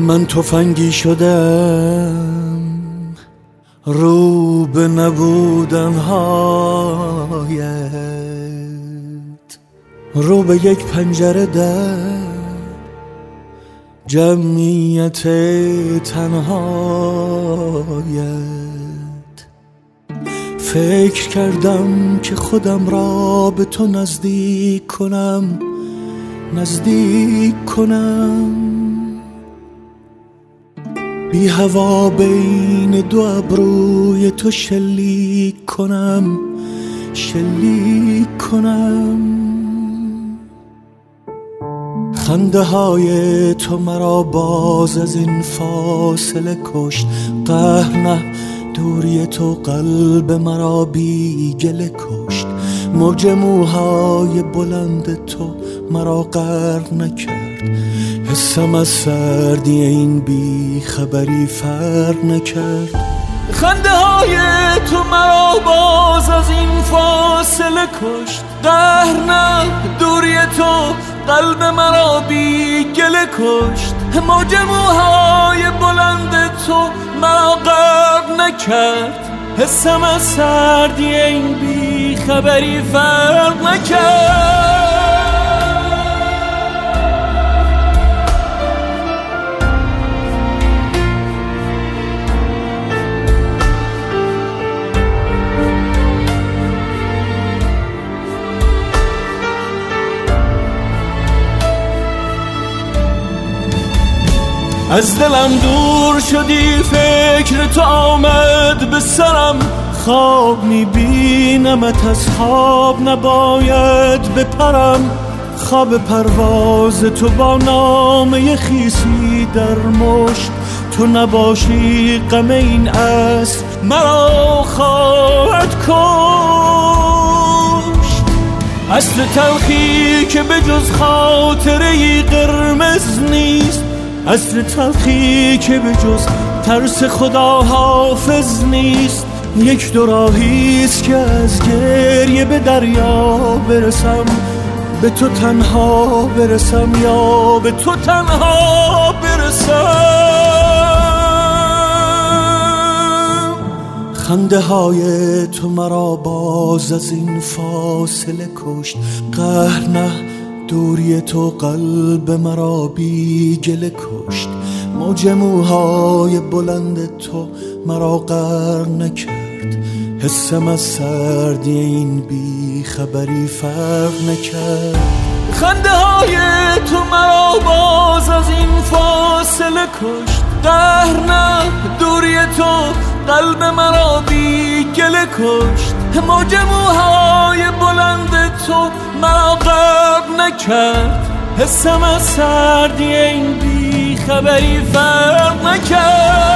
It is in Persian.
من تفنگی شدم رو به نبودن هایت، رو به یک پنجره در جمعیت تنهایت. فکر کردم که خودم را به تو نزدیک کنم، نزدیک کنم، بی هوا بین دو ابروی تو شلیک کنم، شلیک کنم. خنده های تو مرا باز از این فاصله کشت، قهر نه دوری تو قلب مرا بی گله کشت. موج موهای بلند تو مرا غرق نکرد، حسم از سردی این بی خبری فرق نکرد. خنده های تو مرا باز از این فاصله کشت، قهر نه دوری تو قلب مرا بی گله کشت. موج موهای بلند تو مرا غرق نکرد، حسم از سردی این بی خبری فرق نکرد. از دلم دور شدی، فکر تو آمد به سرم، خواب میبینمت، از خواب نباید بپرم. خواب پرواز تو با نامه خیسی در مشت، تو نباشی غم این عصر مرا خواهد کشت. عصر تلخی که به جز خاطره قرمز نیست، عصر تلخی که به جز ترس خدا حافظ نیست. یک دو راهیست که از گریه به دریا برسم، به تو تنها برسم یا به تو تنها برسم. خنده های تو مرا باز از این فاصله کشت، قهر نه دوری تو قلب مرا بی گله کشت. موج موهای بلند تو مرا غرق نکرد، حسم از سردی این بی خبری فرق نکرد. خنده های تو مرا باز از این فاصله کشت، قهر نه دوری تو قلب مرا بی گله کشت. موج موهای بلند تو مرا غرق نکرد، حسم از سردی این بی خبری فرق نکرد.